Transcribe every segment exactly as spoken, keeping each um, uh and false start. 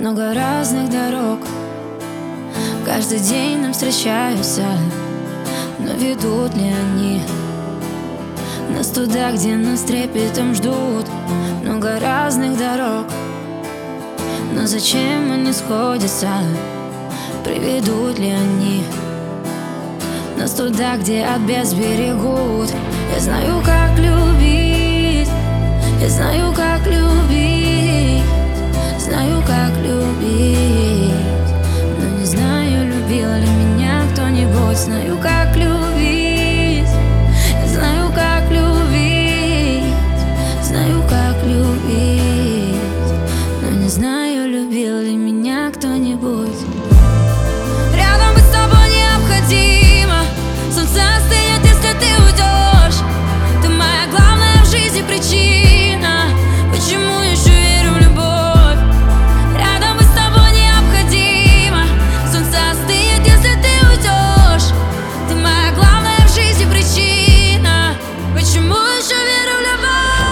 много разных дорог. Каждый день нам встречаются, но ведут ли они нас туда, где нас трепетом ждут? Много разных дорог, но зачем они сходятся? Приведут ли они нас туда, где от бед сберегут? Я знаю, как любить, я знаю, как любить, знаю, как любить, но не знаю, любил ли меня кто-нибудь. Знаю, как любить, я знаю, как любить, знаю, как любить, но не знаю, любил ли меня кто-нибудь. Рядом быть с тобой необходимо. Солнце остынет, если ты уйдешь. Ты моя главная в жизни причина, почему еще верю в любовь. Рядом быть с тобой необходимо. Солнце остынет, если ты уйдешь. Ты моя главная в жизни причина, почему еще верю в любовь.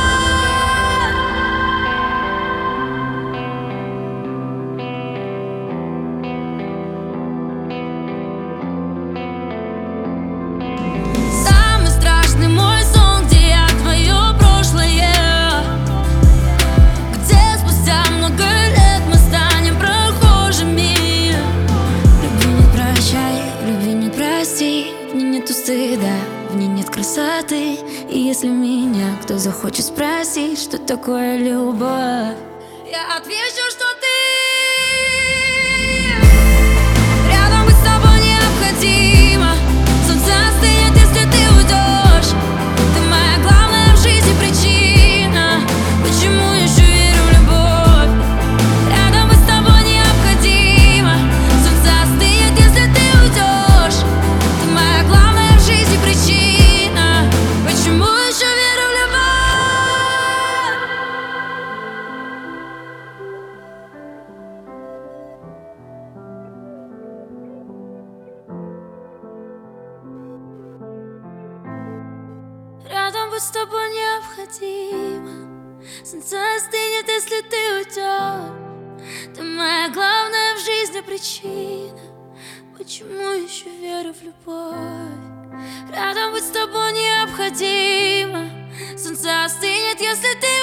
В ней нету стыда, в ней нет красоты. И если меня кто захочет спросить, что такое любовь, я отвечу, что ты. Рядом быть с тобой необходимо. Солнце остынет, если ты уйдешь. Ты моя главная в жизни причина, почему еще верю в любовь. Рядом быть с тобой необходимо. Солнце остынет, если ты уйдешь. Ты моя главная в жизни причина, почему еще верю в любовь. Рядом быть с тобой необходимо. Солнце остынет, если ты уйдешь. Ты моя главная в жизни причина, почему еще верю в любовь. Рядом быть с тобой необходимо. Солнце остынет, если ты